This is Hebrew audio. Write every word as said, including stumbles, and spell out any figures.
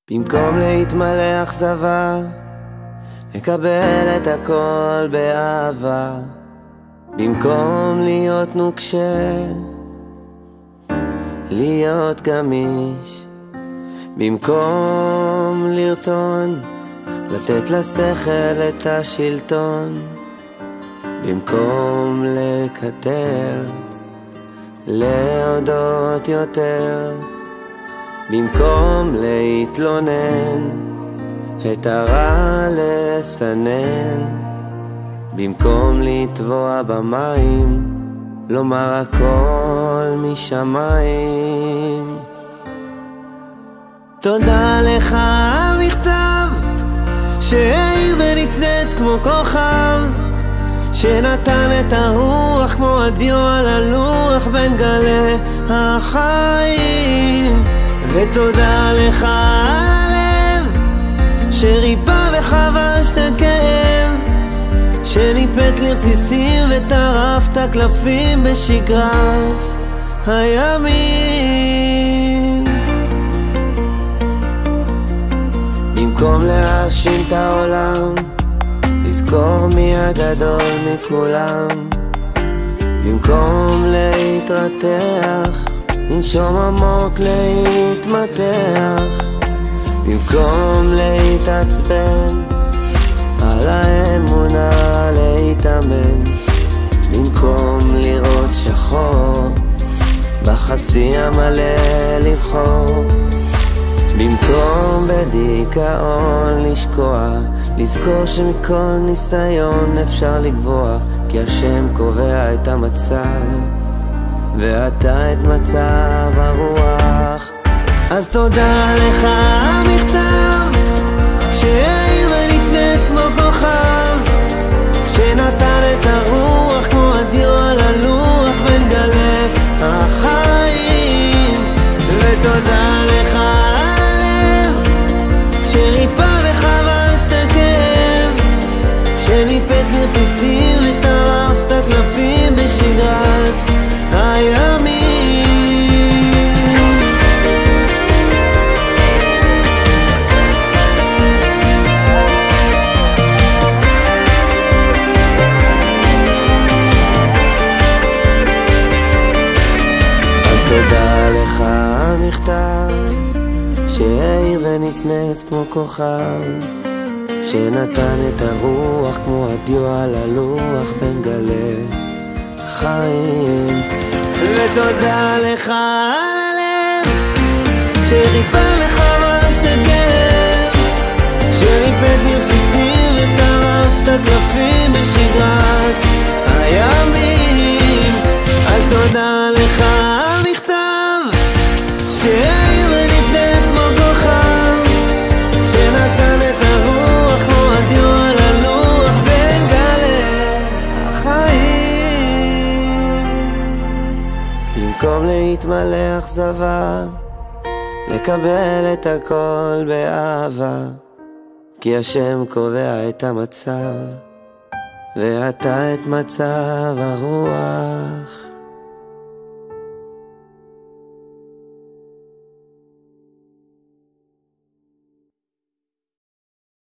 במקום להתמלא אכזבה, מקבל את הכל באהבה. במקום להיות נוקשה, להיות גמיש. במקום לרטון, לתת לשכל את השלטון. במקום לקטר, להודות יותר. במקום להתלונן, את הרע לסנן. במקום לטבוע במים, לומר הכל משמיים. תודה לך המכתב שהאיר ונצנץ כמו כוכב, שנתן את הרוח כמו הדיו על הלוח בין גלי החיים. ותודה לך על הלב שריפא וחבש את הכאב, שניפץ לרסיסים וטרף את הקלפים בשגרת הימים. במקום להאשים את העולם, לזכור מי הגדול מכולם. במקום להתרתח, לנשום עמוק להתמתח. במקום להתעצבן, על האמונה להתאמן. במקום לראות שחור, בחצי המלא לבחור. במקום בדיכאון לשקוע, לזכור שמכל ניסיון אפשר לגבוה, כי השם קובע את המצב ואתה את מצב הרוח. אז תודה לך המכתב שהאיר ונצנץ כמו כוכב, שנתן את הרוח כמו הדיו על הלוח בין גלי החיים. ותודה לך הלב שריפא וחבש את הכאב, שניפץ לרסיסים וטרף את הקלפים בשגרת הימים. תודה לך המכתב שהאיר ונצנץ כמו כוכב, שנתן את הרוח כמו הדיו על הלוח בין גלי חיים. ותודה לך על הלב שריפא וחבש את הכאב, שניפץ לרסיסים וטרף את הקלפים בשגרת הימים. אז תודה לך שהאיר ונצנץ כמו כוכב, שנתן את הרוח כמו הדיו על הלוח בין גלי החיים. במקום להתמלא אכזבה, לקבל את הכל באהבה, כי השם קובע את המצב ואתה את מצב הרוח.